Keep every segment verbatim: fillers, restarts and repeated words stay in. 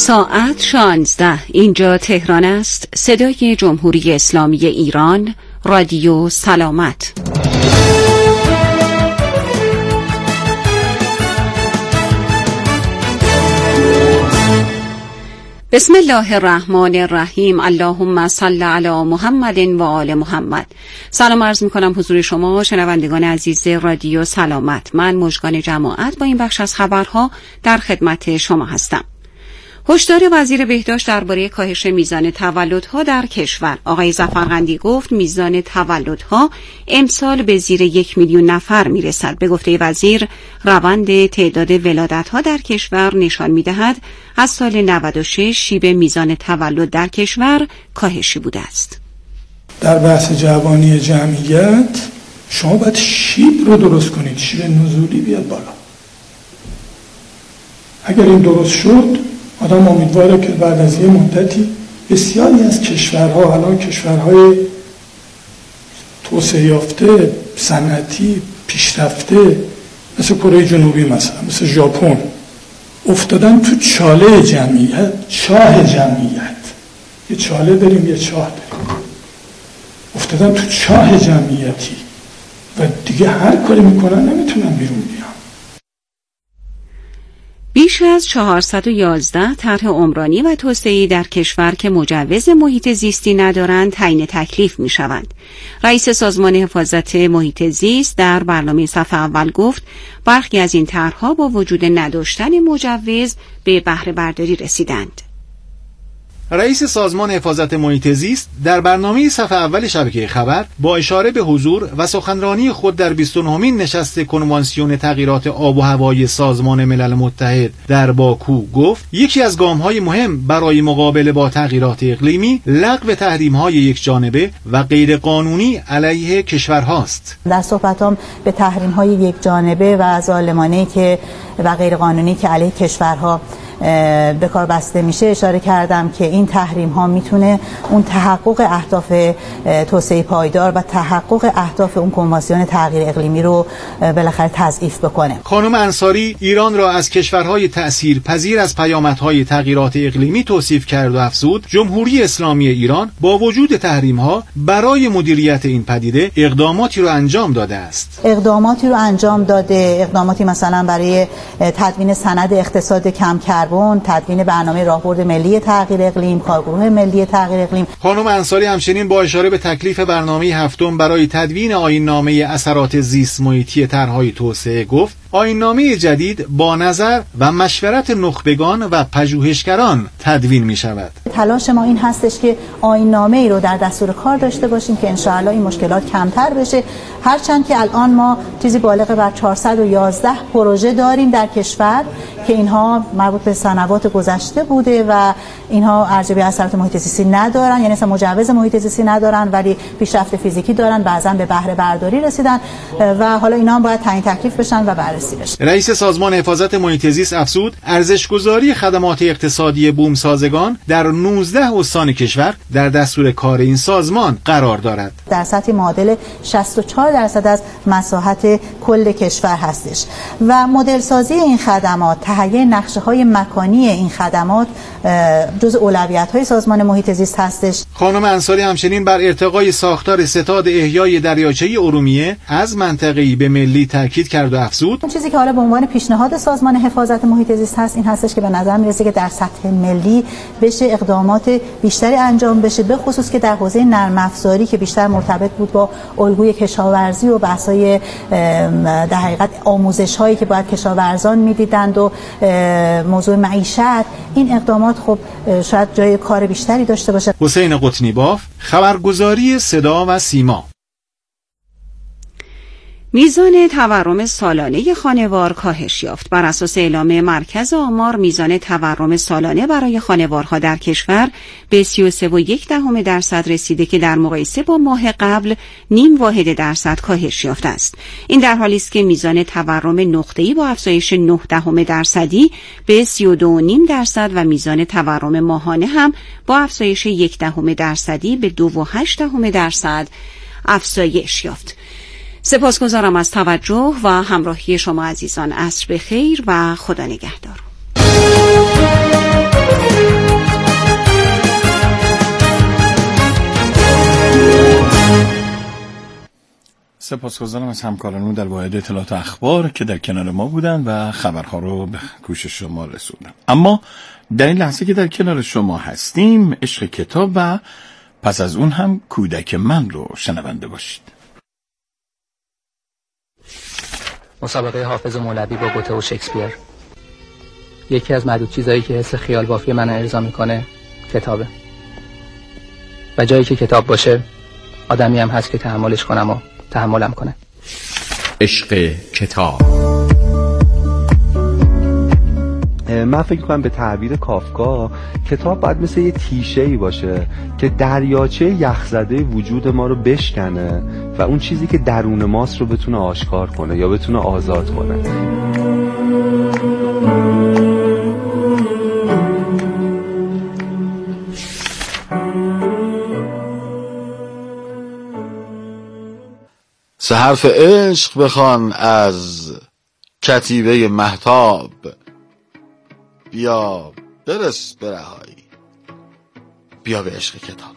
ساعت شانزده. اینجا تهران است. صدای جمهوری اسلامی ایران، رادیو سلامت. بسم الله الرحمن الرحیم. اللهم صل علی محمد و آل محمد. سلام عرض می‌کنم حضور شما شنوندگان عزیز رادیو سلامت. من مژگان جماعت با این بخش از خبرها در خدمت شما هستم. هشدار وزیر بهداشت درباره کاهش میزان تولدها در کشور. آقای ظفرقندی گفت میزان تولدها امسال به زیر یک میلیون نفر میرسد. به گفته وزیر، روند تعداد ولادتها در کشور نشان میدهد از سال نود و شش شیب میزان تولد در کشور کاهشی بوده است. در بحث جوانی جمعیت شما باید شیب رو درست کنید، شیب نزولی بیاد بالا. اگر این درست شد، آدم امیدواره که بعد از یه مدتی بسیاری از کشورها، الان کشورهای توسعه یافته، صنعتی، پیشرفته، مثل کره جنوبی مثلا، مثل ژاپن، افتادن تو چاله جمعیت، چاه جمعیت. یه چاله داریم، یه چاه داریم. افتادن تو چاه جمعیتی و دیگه هر کاری میکنن نمیتونن بیرون بیان. بیش از چهارصد و یازده طرح عمرانی و توسعه‌ای در کشور که مجوز محیط زیستی ندارند تعیین تکلیف می‌شوند. رئیس سازمان حفاظت محیط زیست در برنامه صف اول گفت برخی از این طرح‌ها با وجود نداشتن مجوز به بهره برداری رسیدند. رئیس سازمان حفاظت محیط زیست در برنامه صف اول شبکه خبر با اشاره به حضور و سخنرانی خود در بیست و نهمین نشست کنوانسیون تغییرات آب و هوایی سازمان ملل متحد در باکو گفت یکی از گام‌های مهم برای مقابله با تغییرات اقلیمی لغو تحریم‌های یکجانبه و غیرقانونی علیه کشورهاست. در صحبتام به تحریم‌های یکجانبه و ظالمانه‌ای که و غیرقانونی که علیه کشورها به کار بسته میشه اشاره کردم که این تحریم ها میتونه اون تحقق اهداف توسعه پایدار و تحقق اهداف اون کنوانسیون تغییر اقلیمی رو بالاخره تضعیف بکنه. خانم انصاری ایران را از کشورهای تأثیر پذیر از پیامدهای تغییرات اقلیمی توصیف کرد و افزود جمهوری اسلامی ایران با وجود تحریم ها برای مدیریت این پدیده اقداماتی رو انجام داده است. اقداماتی رو انجام داده، اقداماتی مثلا برای تدوین سند اقتصاد کم کربن، تدوین برنامه راهبرد ملی تغییر اقلیم، کارگروه ملی تغییر اقلیم. خانم انصاری همچنین با اشاره به تکلیف برنامه هفتم برای تدوین آیین‌نامه اثرات زیست محیطی طرح‌های توسعه گفت آیین‌نامه جدید با نظر و مشورت نخبگان و پژوهشگران تدوین می شود. تلاش ما این هستش که آیین‌نامه ای رو در دستور کار داشته باشیم که انشاءالله این مشکلات کمتر بشه، هرچند که الان ما چیزی بالغ بر چهارصد و یازده پروژه داریم در کشور که اینها مربوط به سنوات گذشته بوده و اینها ارزیابی اثرات محیط زیستی ندارن، یعنی مثلا مجوز محیط زیستی ندارن ولی پیشرفت فیزیکی دارن، بعضا به بهره برداری رسیدن و حالا اینا هم باید تعیین تکلیف بشن و بررسی بشن. رئیس سازمان حفاظت محیط زیست افزود ارزش‌گذاری خدمات اقتصادی بوم سازگان در نوزده استان کشور در دستور کار این سازمان قرار دارد. در سطح معادل شصت و چهار درصد از مساحت کل کشور هستش و مدل سازی این خدمات، تهیه نقشه‌های مکانی این خدمات جزء اولویت‌های سازمان محیط زیست هستش. خانم انصاری همچنین بر ارتقای ساختار ستاد احیای دریاچه ارومیه از منطقه‌ای به ملی تاکید کرد و افزود اون چیزی که حالا به عنوان پیشنهاد سازمان حفاظت محیط زیست هست این هستش که به نظر میرسه که در سطح ملی بشه اقدامات بیشتری انجام بشه، به خصوص که در حوزه نرم افزاری که بیشتر مرتبط بود با الگوی کشاورزی و بحث‌های در حقیقت آموزش‌هایی که باید کشاورزان می‌دیدند و موضوع معیشت، این اقدامات خب شاید جای کار بیشتری داشته باشه. حسین قطنی باف، خبرگزاری صدا و سیما. میزان تورم سالانه خانوار کاهش یافت. بر اساس اعلام مرکز آمار میزان تورم سالانه برای خانوارها در کشور به سی و سه و یک دهم درصد رسیده که در مقایسه با ماه قبل نیم واحد درصد کاهش یافته است. این در حالی است که میزان تورم نقطه‌ای با افزایش نه دهم درصدی به سی و دو و نیم درصد و میزان تورم ماهانه هم با افزایش یک دهم درصدی به دو و هشت دهم درصد افزایش یافت. سپاسگزارم از توجه و همراهی شما عزیزان. عصر بخیر و خدا نگهدار. سپاسگزارم از همکارانم در واحد اطلاعات اخبار که در کنار ما بودن و خبرها رو به گوش شما رسوندن. اما در این لحظه که در کنار شما هستیم، عشق کتاب و پس از اون هم کودک من رو شنونده باشید. مسابقه حافظ مولوی با گوته و شکسپیر. یکی از معدود چیزایی که حس خیال بافی منو ارضا میکنه کتابه. و جایی که کتاب باشه آدمی هم هست که تحملش کنم و تحملم کنه. عشق کتاب. من فکر کنم به تعبیر کافکا کتاب باید مثل یه تیشه‌ای باشه که دریاچه یخزده وجود ما رو بشکنه و اون چیزی که درون ماست رو بتونه آشکار کنه یا بتونه آزاد کنه. سه حرف عشق بخوان از کتیبه مهتاب، بیا برس به رهایی، بیا به عشق کتاب.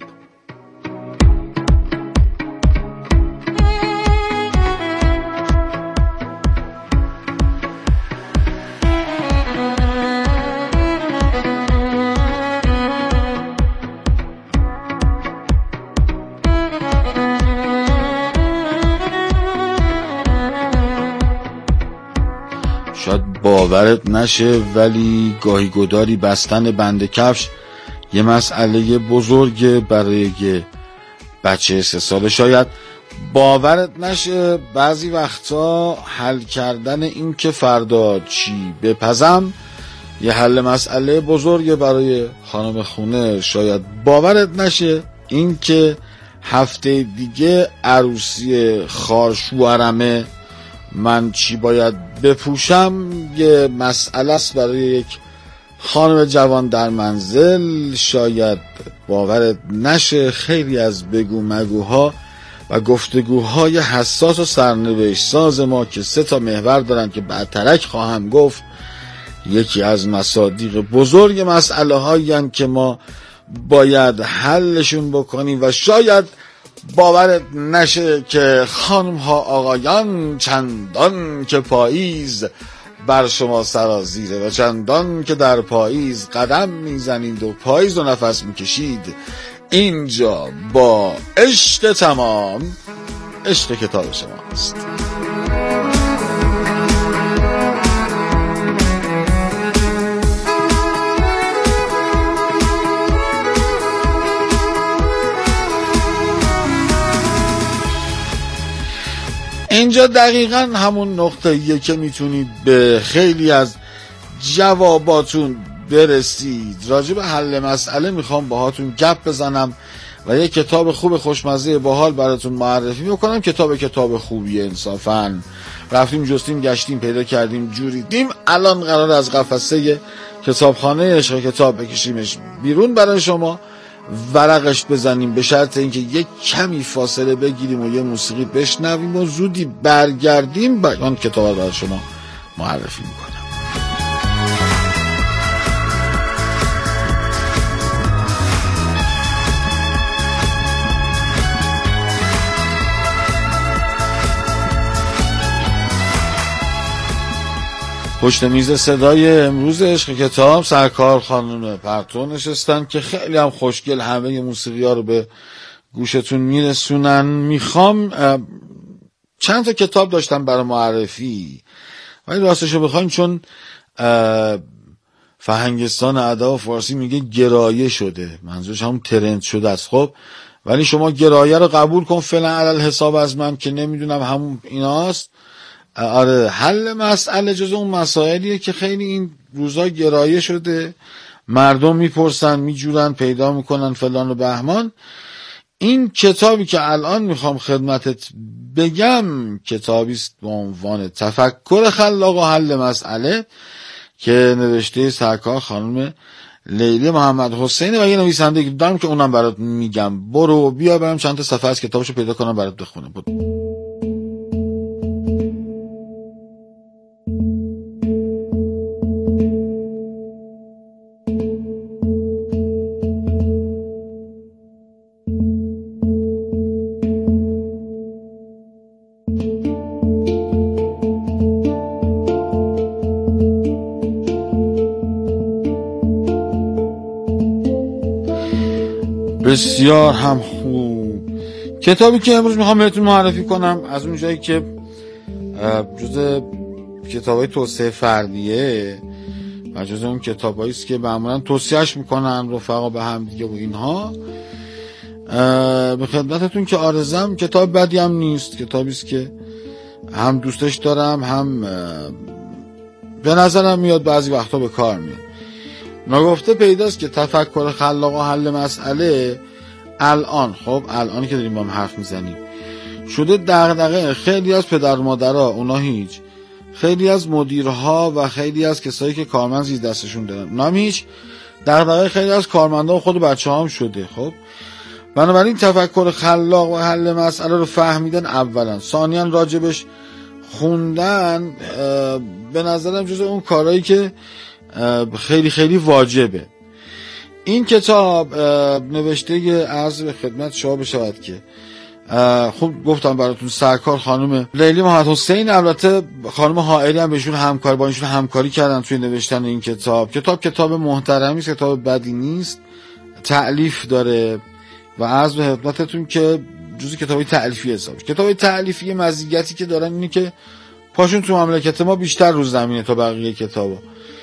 شاید باورت نشه ولی گاهی گداری بستن بند کفش یه مسئله بزرگه برای یه بچه سه ساله. شاید باورت نشه بعضی وقتا حل کردن این که فردا چی بپزم یه حل مسئله بزرگه برای خانم خونه. شاید باورت نشه این که هفته دیگه عروسی خارشوهرمه، من چی باید بپوشم یه مسئله است برای یک خانم جوان در منزل. شاید باورت نشه خیلی از بگو مگوها و گفتگوهای حساس و سرنوشت ساز ما که سه تا محور دارن که بعدترک خواهم گفت، یکی از مصادیق بزرگ مسئله هایی هستند که ما باید حلشون بکنیم. و شاید باورت نشه که خانم ها آقایان چندان که پاییز بر شما سرازیره و چندان که در پاییز قدم میزنید و پاییز و نفس میکشید، اینجا با عشق تمام عشق کتاب شما است. اینجا دقیقاً همون نقطه‌ایه که میتونید به خیلی از جواباتون برسید. راجع به حل مسئله میخوام باهاتون گپ بزنم و یک کتاب خوب خوشمزه باحال براتون معرفی بکنم. کتاب کتاب خوبیه انصافاً. رفتیم جستیم گشتیم پیدا کردیم جوریدیم، الان قرار از قفسه کتابخانه عشق کتاب بکشیمش بیرون برای شما، ورقش بزنیم، به شرط اینکه یک کمی فاصله بگیریم و یه موسیقی بشنویم و زودی برگردیم و آن کتاب رو برای شما معرفی میکنم. پشت میز صدای امروز عشق کتاب سرکار خانم پرتو نشستن که خیلی هم خوشگل همه موسیقی ها رو به گوشتون میرسونن. میخوام چند تا کتاب داشتم برای معرفی، ولی راستشو بخوایم چون فرهنگستان ادب فارسی میگه گرایه شده، منظورش هم ترند شده است. خب ولی شما گرایه رو قبول کن فعلا علل حساب از من که نمیدونم همون ایناست. آره، حل مسئله جز اون مسائلیه که خیلی این روزا گرایه شده، مردم میپرسن میجورن پیدا میکنن فلان و بهمان. این کتابی که الان میخوام خدمتت بگم کتابیست با عنوان تفکر خلاق و حل مسئله که نوشته سرکار خانم لیلی محمد حسینی و یه نویسنده که دارم که اونم برات میگم. برو بیا برم چند تا صفحه از کتابشو پیدا کنم برات بخونم. بسیار هم خوب. کتابی که امروز میخوام بهتون معرفی کنم از اون جایی که جز کتابای توسعه فردیه و جز اون کتابایی است که معمولا توصیهش میکنن رفقا به هم دیگه و اینها، به خدمتتون که آرزم کتاب بدی هم نیست. کتابی است که هم دوستش دارم، هم به نظرم میاد بعضی وقتا به کار میاد. نگفته پیداست که تفکر خلاق و حل مسئله الان، خب الانی که داریم با هم حرف میزنیم، شده دغدغه خیلی از پدر مادرها، اونا هیچ، خیلی از مدیرها و خیلی از کسایی که کارمند زیر دستشون دارن، اونا هیچ، دغدغه خیلی از کارمندا و خود بچه‌ها هم شده. خب بنابراین تفکر خلاق و حل مسئله رو فهمیدن اولا، ثانیاً راجبش خوندن به نظرم جز اون کارهایی که خیلی خیلی واجبه. این کتاب نوشته عرض به خدمت شما بشود که خوب گفتم براتون سرکار خانم لیلی محمد حسین، البته خانم حائری هم بهشون همکاری با ایشون همکاری کردن توی نوشتن این کتاب. کتاب کتاب محترمی است، کتاب بدی نیست، تألیف داره و عرض به خدمتتون که جزء کتابی تألیفی حساب. کتابی تألیفی مزیتی که دارن اینه که پاشون تو مملکت ما بیشتر رو زمینه تا بقیه کتابا.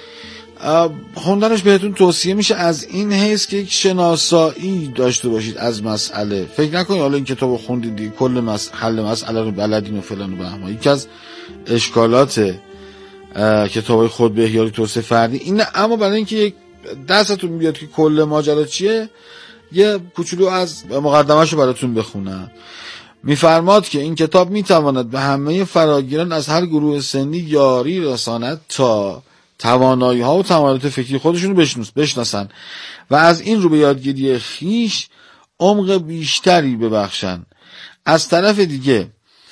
خوندنش بهتون توصیه میشه از این حیث که یک شناسایی داشته باشید از مسئله. فکر نکنید حالا این کتابو خوندید دیگه کل مس... حل مسئله رو بلدین و فلان و بهمان. یکی از اشکالات کتابای خود به احیای توسعه فردی اینه، اما برای اینکه یک دستتون بیاد که کل ماجرا چیه یه کوچولو از مقدمه‌شو براتون بخونم. میفرماد که این کتاب میتواند به همه فراگیران از هر گروه سنی یاری رساند تا توانایی ها و تمایلات فکری خودشون رو بشناسن و از این رو به یادگیری خیش عمق بیشتری ببخشن. از طرف دیگه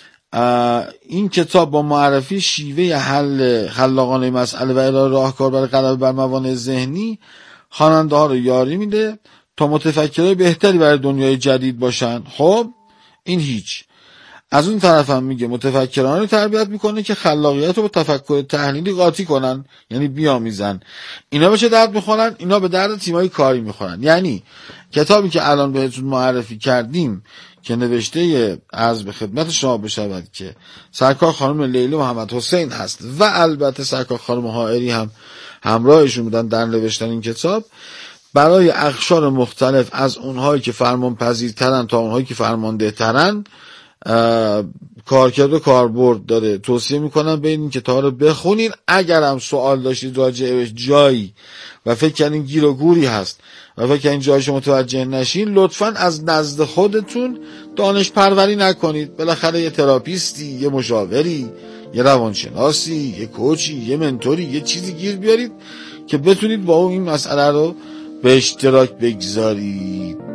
این کتاب با معرفی شیوه حل خلاقانه مسئله و ارائه راهکار برای غلبه بر موانع ذهنی خواننده ها رو یاری میده تا متفکرای بهتری برای دنیای جدید باشن. خب این هیچ. از اون طرف هم میگه متفکران رو تربیت میکنه که خلاقیت رو با تفکر تحلیلی قاطی کنن، یعنی بیامیزن. اینا به چه درد میخورن؟ اینا به درد تیمای کاری میخورن. یعنی کتابی که الان بهتون معرفی کردیم که نوشته از به خدمت شما بشود که سرکار خانم لیلی محمد حسین هست و البته سرکار خانم حائری هم همراهشون بودن در نوشتن این کتاب، برای اقشار مختلف از اونهایی که فرمان پذیرترن تا اونهایی که فرمانده ترن کارکرد و کاربرد داره. توصیه میکنم بین این کتاب رو بخونین. اگر هم سوال داشتید راجع به جایی و فکر کنین گیر و گوری هست و فکر کنین جایش متوجه نشین، لطفاً از نزد خودتون دانش پروری نکنید. بالاخره یه تراپیستی، یه مشاوری، یه روانشناسی، یه کوچی، یه منتوری، یه چیزی گیر بیارید که بتونید با اون این مسئله رو به اشتراک بگذارید.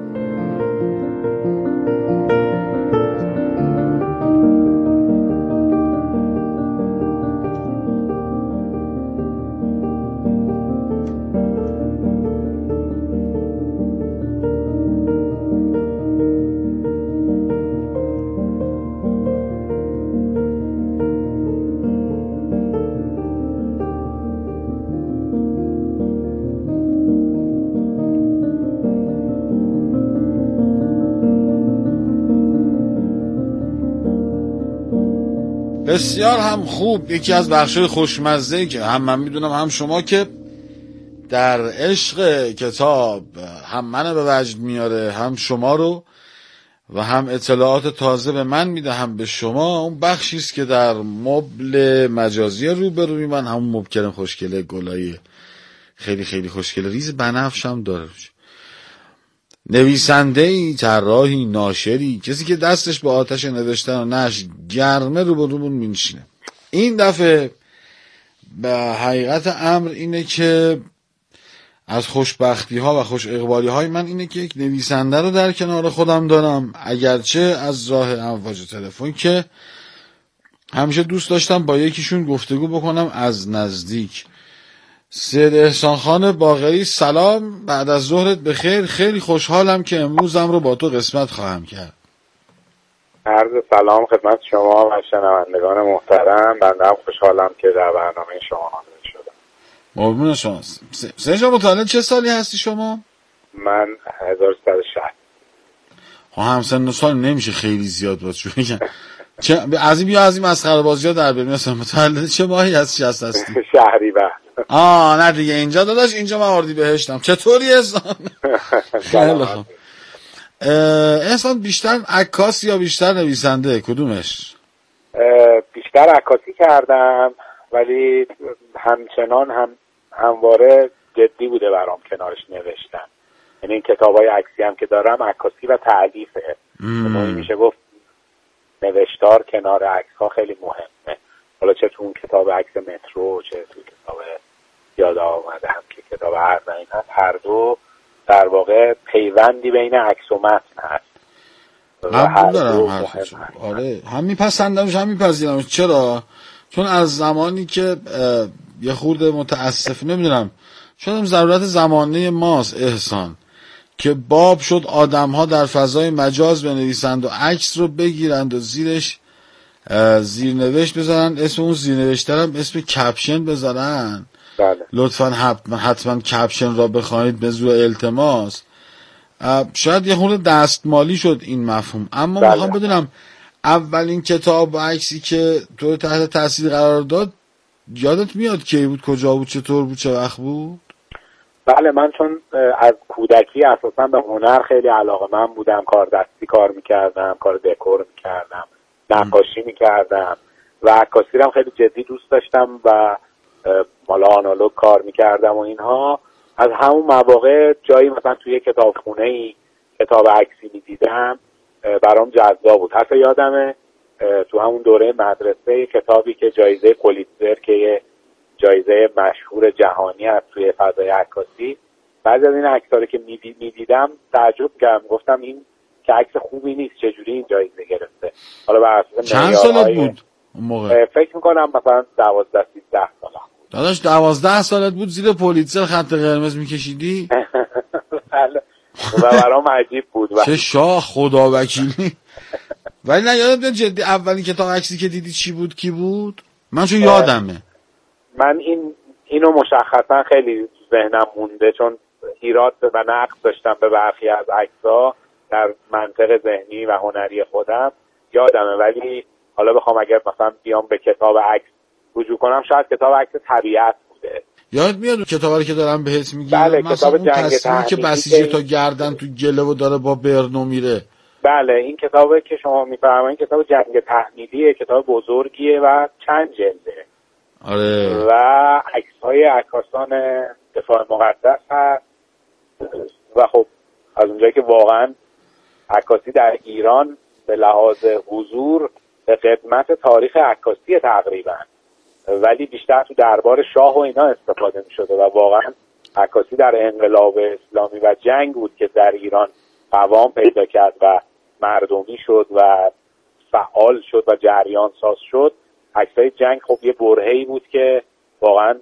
بسیار هم خوب. یکی از بخشای خوشمزه‌ای که هم من میدونم هم شما که در عشق کتاب هم منو به وجد میاره، هم شما رو و هم اطلاعات تازه به من میده هم به شما، اون بخشی است که در مبل مجازی روبروی من همون مبکرم خوشگله گلای خیلی خیلی خوشگله ریز بنفش هم داره. نویسنده‌ای، طراحی، ناشری، کسی که دستش به آتش نوشتن و نشر گرمه رو به رومون می‌نشینه. این دفعه به حقیقت امر اینه که از خوشبختی ها و خوش اقبالی های من اینه که یک نویسنده رو در کنار خودم دارم، اگرچه از راه امواج تلفن که همیشه دوست داشتم با یکیشون گفتگو بکنم از نزدیک. سید احسان خان باقری، سلام، بعد از ظهرت بخیر. خیلی خوشحالم که امروزم رو با تو قسمت خواهم کرد. عرض سلام خدمت شما و شنوندگان محترم. بنده هم خوشحالم که در برنامه شما حاضر شدم. قربون شما. سید جان متولد چه سالی هستی شما؟ من هزار و سیصد و شصت. همسن و سال نمیشه خیلی زیاد باشه چون میگن چه از این بیا از این مسخره بازی‌ها در بریم. مثلا متولد چه ماهی از شصت هستی؟ شهریور. آه نه دیگه اینجا داداش اینجا من اردیبهشتم. چطوری احسان؟ خیلی خوب. احسان بیشتر عکاس یا بیشتر نویسنده کدومش؟ بیشتر عکاسی کردم ولی همچنان هم همواره جدی بوده برام کنارش نوشتن. یعنی این کتابای عکسی هم که دارم عکاسی و تألیفه. یعنی میشه گفت نوشتار کنار عکس‌ها خیلی مهمه. حالا چه تو اون کتاب عکس مترو چه تو کتاب یاد آمده هم که کتاب ارزنین هست، هر دو در واقع پیوندی بین عکس و متن هست. قبول دارم حرفشو. آره هم میپسندمش هم میپذیرمش. چرا؟ چون از زمانی که یه خورده متاسف نمیدونم شاید ضرورت زمانه ماست احسان که باب شد آدم ها در فضای مجاز بنویسند و عکس رو بگیرند و زیرش زیرنوشت بذارن، اسم اون زیرنوشت هم اسم کپشن بذارن. بله. لطفاً حتما حتما کپشن را بخواید به زور التماس. شاید یه خورده دستمالی شد این مفهوم. اما بله. میخوام بدونم اولین کتاب و عکسی که تو تحت تاثیر قرار داد یادت میاد کی بود، کجا بود، چطور بود، چه وقت بود؟ بله من چون از کودکی اساسا به هنر خیلی علاقه‌مند بودم، کار دستی کار میکردم، کار دکور میکردم، نقاشی میکردم و عکاسی هم خیلی جدی دوست داشتم و مالا آنالوگ کار میکردم و اینها. از همون مواقع جایی مثلا توی کتابخونه‌ای کتاب عکسی میدیدم برام جذاب بود. حتی یادمه تو همون دوره مدرسه کتابی که جایزه پولیتزر که یه جایزه مشهور جهانی هست توی فضای عکاسی، بعضی از این عکس‌ها رو که میدیدم تعجب کردم، گفتم این که عکس خوبی نیست چجوری این جایزه گرفته. حالا بر اساس چند سالت بود اون موقع؟ فکر میکنم مثلا دوازده سیزده سالم. داداش دوازده سالت بود زیر پولیتزر خط قرمز میکشیدی؟ بله و برام عجیب بود. چه شاه خدا وکیلی. ولی نه یادت جدی اولین کتاب عکسی که دیدی چی بود کی بود؟ من چون یادمه. من این اینو مشخصا خیلی ذهنم مونده چون ایراد و نقد داشتم به برخی از عکس‌ها در منطق ذهنی و هنری خودم یادمه. ولی حالا بخوام اگر مثلا بیام به کتاب عکس رجوع کنم شاید کتاب عکس طبیعت بوده. یاد میاد کتابی که دارم بهت میگم؟ بله کتاب جنگ تحمیلی که بسیجی تا گردن تو گله و داره با برنو میره. بله این کتابی که شما میفرمایید کتاب جنگ تحمیلیه، کتاب بزرگیه و چند جلده. آره. و عکس‌های عکاسان دفاع مقدس هست و خب از اونجایی که واقعا عکاسی در ایران به لحاظ حضور به قدمت تاریخ عکاسی تقریبا، ولی بیشتر تو دربار شاه و اینا استفاده می شده و واقعا عکاسی در انقلاب اسلامی و جنگ بود که در ایران قوام پیدا کرد و مردمی شد و فعال شد و جریان ساز شد. عکسای جنگ خب یه برهه‌ای بود که واقعا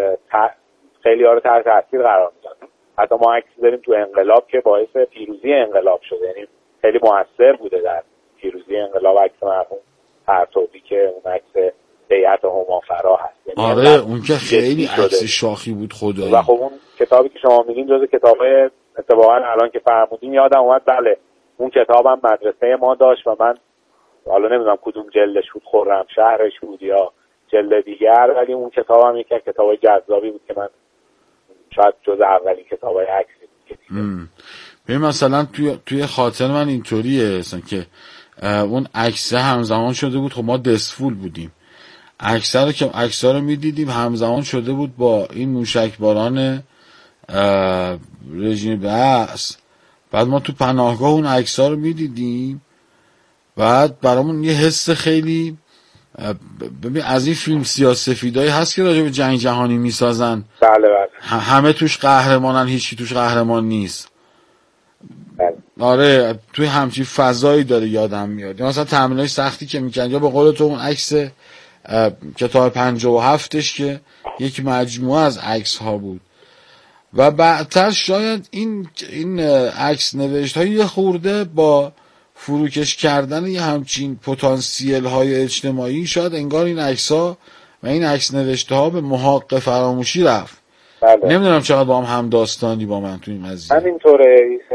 خیلی ها رو تحت تاثیر قرار میداد. حتی ما عکسی داریم تو انقلاب که باعث پیروزی انقلاب شده، یعنی خیلی موثر بوده در پیروزی انقلاب عکس مرحوم پرتوبی که اون عکس بیعت هما هست. یعنی آره اون که خیلی عکس شاخی بود خدایی. و خب اون کتابی که شما میگین جزو کتابای اتفاقا الان که فرمودین یادم اومد. بله اون کتابم مدرسه ما داشت و من حالا نمیدونم کدوم جلدش بود، خرم شهرش بود یا جلد دیگر، ولی اون کتابم یکی از کتابای جذابی بود که من شاید جز اولین کتابای عکسی بود. ببین مثلا توی توی خاطر من اینطوریه مثلا که اون عکس همزمان شده بود. خب ما دسفول بودیم، عکس‌ها رو که عکس‌ها رو می‌دیدیم همزمان شده بود با این موشکباران رژیم بس. بعد ما تو پناهگاه اون عکس‌ها رو می‌دیدیم، بعد برامون یه حس خیلی ببین از این فیلم سیاه‌سفیدایی هست که راجع به جنگ جهانی می‌سازن. بله بله. همه توش قهرمانن، هیچی توش قهرمان نیست. بله. آره توی همچین فضایی داره یادم میاد. مثلا تمرینای سختی که میکنن یا به قول تو اون عکس کتاب پنجاه و هفتش که یک مجموعه از عکس ها بود و بعدتر شاید این این عکس نوشت های یه خورده با فروکش کردن یه همچین پتانسیل های اجتماعی شاید انگار این عکس ها و این عکس نوشته ها به محاق فراموشی رفت. بله. نمیدونم چقدر با هم هم داستانی با من تو این قضیه. همینطوره.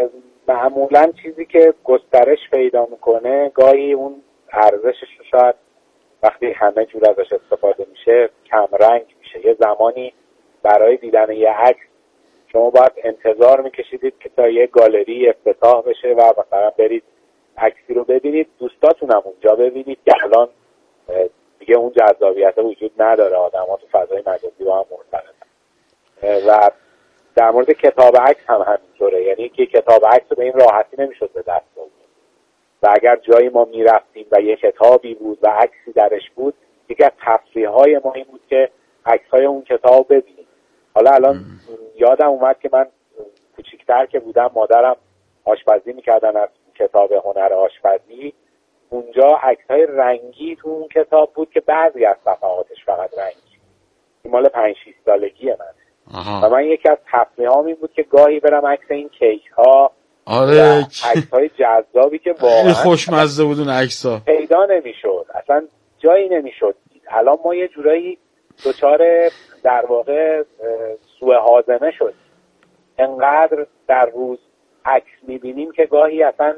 معمولا چیزی که گسترش پیدا میکنه گاهی اون ارزشش شاید وقتی همه جور ازش استفاده میشه کم رنگ میشه. یه زمانی برای دیدن یه عکس شما باید انتظار میکشیدید که تا یه گالری افتتاح بشه و مثلا برید عکسی رو ببینید، دوستاتون هم اونجا ببینید که الان دیگه اون جذابیت وجود نداره، آدم ها تو فضای مجازی با هم مرتبطن. و در مورد کتاب عکس هم همینطوره، یعنی که کتاب عکس رو به این راحتی نمیشد به دست آورد و اگر جایی ما میرفتیم و یه کتابی بود و عکسی درش بود، یکی از تفریح‌های ما این بود که عکس‌های اون کتاب ببینیم. حالا الان یادم اومد که من کوچیک‌تر که بودم مادرم آشپزی می‌کردن از کتاب هنر آشپزی، اونجا عکس‌های رنگی تو اون کتاب بود که بعضی از صفحاتش فقط رنگی. این مال پنج شش سالگی من. و من یکی از تفریحام این بود که گاهی برم عکس این کیک‌ها، آره، عکس‌های جذابی که واقعا خوشمزه بود اون عکس‌ها پیدا نمی‌شد، اصلا جایی نمی‌شد. الان ما یه جورایی دچار در واقع سوء هاضمه شد، انقدر در روز عکس می‌بینیم که گاهی اصلا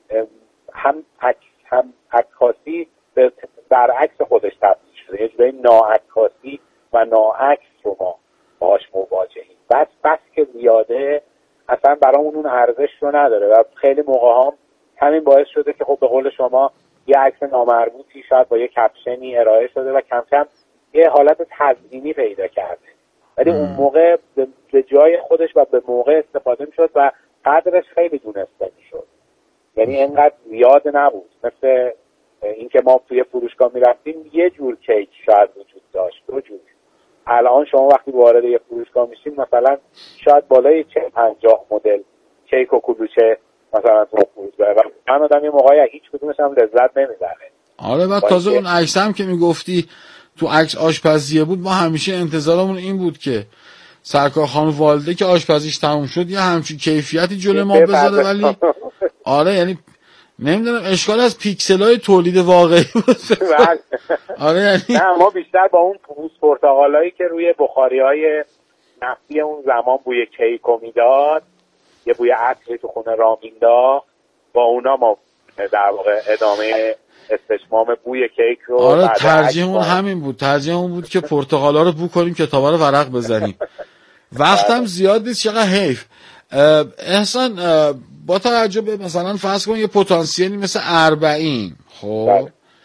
هم عکس هم عکاسی برعکس خودش تبدیل شده، یه جورایی ناعکاسی و ناعکس رو ما باهاش مواجهیم. بس بس که زیاده اصلا برامون اون ارزش رو نداره و خیلی موقع هم همین باعث شده که خب به قول شما یه عکس نامربوطی شاید با یه کپشنی ارائه شده و کم کم یه حالت تزیینی پیدا کرده، ولی اون موقع به جای خودش و به موقع استفاده میشد و قدرش خیلی دونسته میشد. یعنی اینقدر زیاد نبود، مثل اینکه ما توی فروشگاه میرفتیم یه جور کیک شاید وجود داشت، دو جور. الان شما وقتی وارد یه فروشگاه میشین مثلا شاید بالای چه پنجاه مدل کیک و کلوچه مثلا تو فروشگاه و من آدم یه موقعی هیچ کدومش هم لذت نمیبره. آره بعد تازه اون عکس هم که میگفتی تو عکس آشپزیه بود، ما همیشه انتظارمون این بود که سرکار خانم والده که آشپزیش تموم شد یه همچین کیفیتی جلوی ما بذاره، ولی آره یعنی نمیدونم اشکال از پیکسلای تولید واقعی بود. آره یعنی نه ما بیشتر با اون پوست پرتقالایی که روی بخاری‌های نفتی اون زمان بوی کیکو میداد، یه بوی عطری تو خونه راه مینداخت، با اونا ما در واقع ادامه استشمام بوی کیک رو آره ترجیحمون همین بود، ترجیحمون بود که پرتقالا رو بو کنیم کتابا رو ورق بزنیم. وقتم زیاد نیست، چقدر حیف. احسان با توجه به مثلا فرض کن یه پتانسیلی مثل اربعین، خب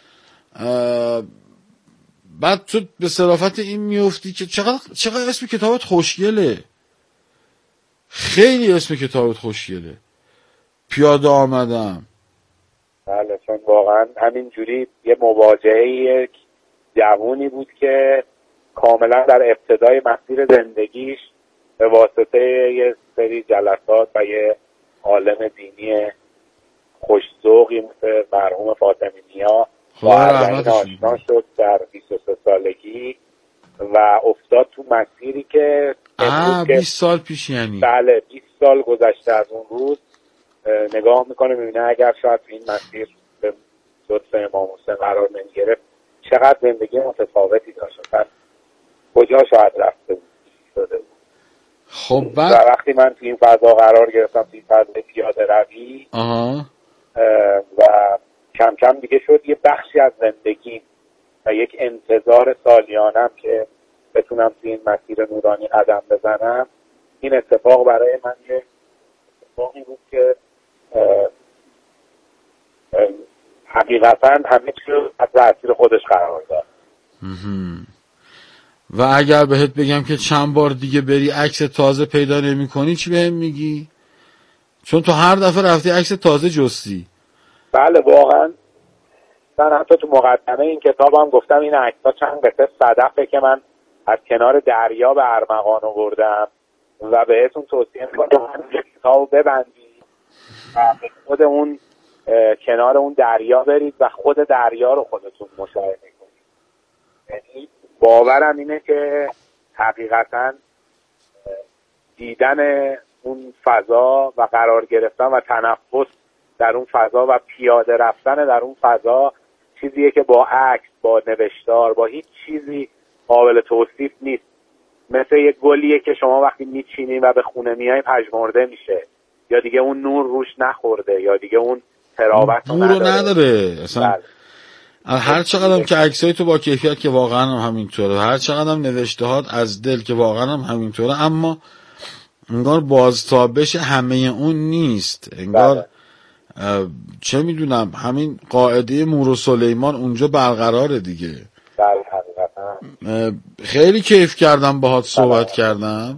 بعد تو به صرافت این میفتی که چقدر چقدر اسم کتابت خوشگله، خیلی اسم کتابت خوشگله، پیاده آمدم. بله چون واقعا همینجوری یه مواجهه یک جوونی بود که کاملا در ابتدای مسیر زندگیش به واسطه یه سری جلسات و یه عالم دینی خوش‌ذوقی مثل مرحوم فاطمی نیا با اربعین آشنا شد در بیست و سه سالگی و افتاد تو مسیری که آه بیست سال پیش، یعنی بله بیست سال گذشته از اون روز نگاه میکنه میبینه اگر شاید این مسیر به لطف امام حسین قرار نمیگرفت چقدر زندگی متفاوتی داشت، پس کجا شاید رفته بود شده بود. خب بعد و وقتی من تو این فضا قرار گرفتم، تو این فضای پیاده روی و کم کم دیگه شد یه بخشی از زندگی و یک انتظار سالیانم که بتونم تو این مسیر نورانی قدم بزنم، این اتفاق برای من یه اتفاقی بود که حقیقتا همه چی رو از تأثیر خودش قرار داد. و اگر بهت بگم که چند بار دیگه بری عکس تازه پیدا نمی کنی چی بهم میگی؟ چون تو هر دفعه رفتی عکس تازه جستی. بله واقعا من حتی تو مقدمه این کتاب هم گفتم این عکس‌ها چند قطعه صدفه که من از کنار دریا به ارمغان آوردم و بهتون توصیه میکنم کتابو ببندید و به خود اون کنار اون دریا برید و خود دریا رو خودتون مشاهده کنید. یعنی باورم اینه که حقیقتا دیدن اون فضا و قرار گرفتن و تنفس در اون فضا و پیاده رفتن در اون فضا چیزیه که با عکس، با نوشتار، با هیچ چیزی قابل توصیف نیست. مثل یک گلیه که شما وقتی میچینی و به خونه میای پژمرده میشه یا دیگه اون نور روش نخورده یا دیگه اون تراوت رو نداره. نداره اصلا. هر چقدر که عکسای تو با کیفیت که واقعا هم همینطوره، هر چقدر هم نوشتهات از دل که واقعا هم همینطوره، اما انگار بازتابش همه اون نیست. انگار چه میدونم همین قاعده مور و سلیمان اونجا برقراره دیگه. بله حقیقتا خیلی کیف کردم باهات صحبت کردم.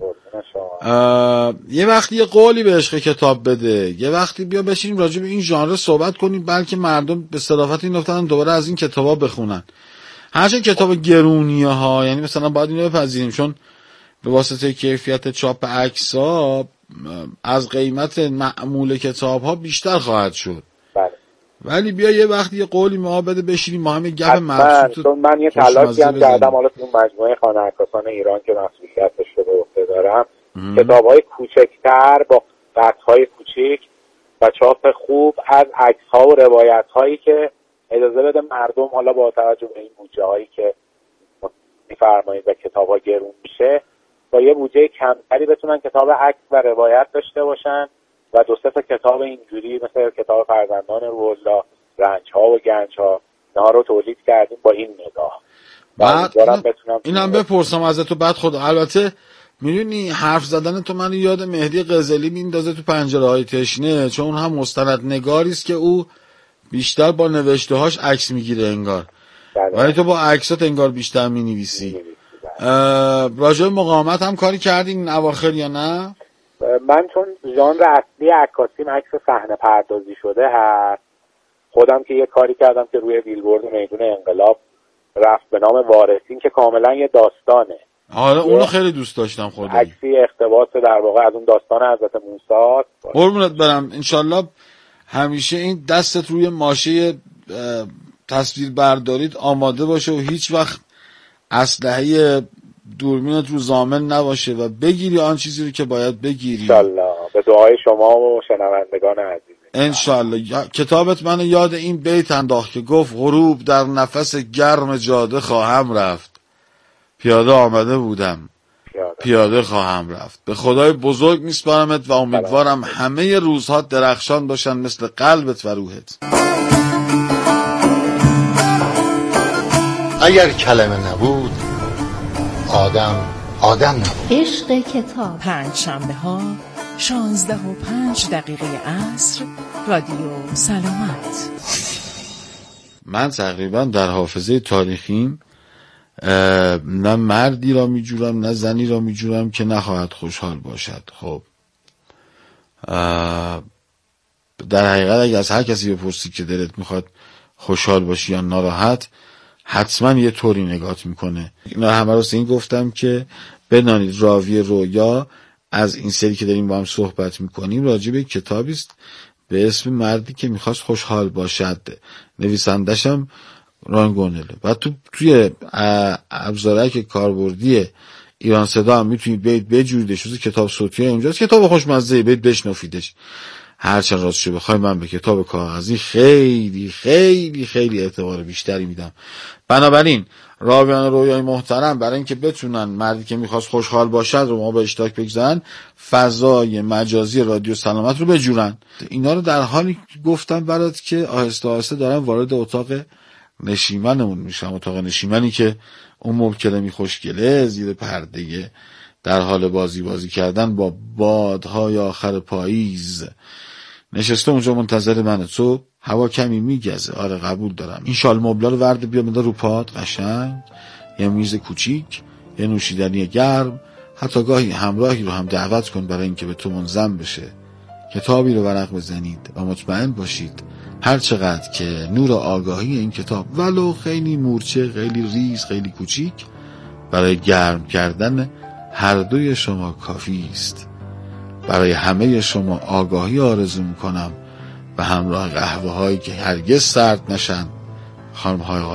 یه وقتی یه قولی به عشق کتاب بده، یه وقتی بیا بشینیم راجع به این ژانر صحبت کنیم، بلکه مردم به صرافت این نفتن دوباره از این کتابا بخونن. هرچند کتاب گرونیه ها، یعنی مثلا باید اینو بپذیریم چون به واسطه کیفیت چاپ عکس‌ها از قیمت معمول کتاب‌ها بیشتر خواهد شد. بله. ولی بیا یه وقتی یه قولی ما بده بشینیم ما هم گپ مبسوط. چون من یه تلاشی هم کردم حالا تو مجموعه خانه عکاسان ایران که مسئولیتش رو به عهده دارم، کتاب‌های کوچکتر با قطع‌های کوچیک و چاپ خوب از عکس‌ها و روایت‌هایی که اجازه بده مردم حالا با توجه به این بودجه‌هایی که می‌فرمایید و کتاب‌ها گرون میشه با یه بودجه کمتری بتونن کتاب عکس و روایت داشته باشن و دو سه تا کتاب اینجوری مثل کتاب فرزندان روح‌الله، رنج‌ها و گنج‌ها اینها رو تولید کردیم با این نگاه. بعد اینم بپرسم ازت تو بعد خود البته میدونی حرف زدن تو من یاد مهدی قزلی میندازه تو پنجره‌های تشنه، چون اون هم مستندنگاری است که او بیشتر با نوشته‌هاش عکس میگیره انگار. ولی تو با عکسات انگار بیشتر مینویسی. راجع مقاومت هم کاری کردین اواخر یا نه؟ من چون ژانر اصلی عکاسیم عکس صحنه پردازی شده هست، خودم که یه کاری کردم که روی بیلبورد میدون انقلاب رفت به نام وارثین که کاملا یه داستانه. آره اونو خیلی دوست داشتم خودم. عکسی اقتباس در واقع از اون داستان حضرت موسی. قربونت برم، انشالله همیشه این دستت روی ماشه تصویر بردارید آماده باشه و هیچ وقت اسلحه دوربینت رو ضامن نباشه و بگیری آن چیزی رو که باید بگیری. انشالله به دعای شما و شنوندگان عزیز. انشالله. کتابت من یاد این بیت انداخت که گفت غروب در نفس گرم جاده خواهم رفت، پیاده آمده بودم پیاده, پیاده خواهم رفت. به خدای بزرگ میسپارمت و امیدوارم همه روزها درخشان باشن مثل قلبت و روحت. اگر کلمه نبود آدم آدم نبود. عشق کتاب پنج شنبه ها شانزده و پنج دقیقه عصر رادیو سلامت. من تقریبا در حافظه تاریخیم نه مردی را میجورم نه زنی را میجورم که نخواهد خوشحال باشد. خب در حقیقت اگه از هر کسی بپرسی که دلت میخواد خوشحال باشی یا ناراحت، حتما یه طوری نگات میکنه. اینا همه رو این گفتم که بدانید راوی رویا از این سری که داریم با هم صحبت میکنیم راجع به کتابی است به اسم مردی که میخواست خوشحال باشد. نویسندش هم ران گونله. و تو توی ابزارک کاربردی ایران صدا هم میتونید برید بجوریدش. روز کتاب صوتی ها اونجاست، کتاب خوشمزه، برید بشنفیدش. هرچند راستش بخوای من به کتاب کاغذی خیلی خیلی خیلی اعتبار بیشتری میدم. بنابراین راویان رویای محترم برای اینکه بتونن مردی که میخواست خوشحال باشد رو ما به اشتراک بگذارن، فضای مجازی رادیو سلامت رو بجورن. اینا رو در حالی گفتم برات که آهسته آهسته دارم وارد اتاق نشیمنمون میشم. اتاق نشیمنی که اون مبکلمی خوشگله زیر پرده در حال بازی بازی کردن با بادهای آخر پاییز نشسته اونجا منتظر منه. تو هوا کمی میگزه، آره قبول دارم. این شال مبلا رو ورد بیا بذار رو پات قشنگ، یه میز کوچیک، یه نوشیدنی گرم، حتی گاهی همراهی رو هم دعوت کن برای اینکه به تو منضم بشه. کتابی رو ورق بزنید و مطمئن باشید هر چقدر که نور آگاهی این کتاب ولو خیلی مورچه، خیلی ریز، خیلی کوچیک، برای گرم کردن هر دوی شما کافی است. برای همه شما آگاهی آرزو میکنم و همراه قهوه هایی که هرگز سرد نشن. خانم های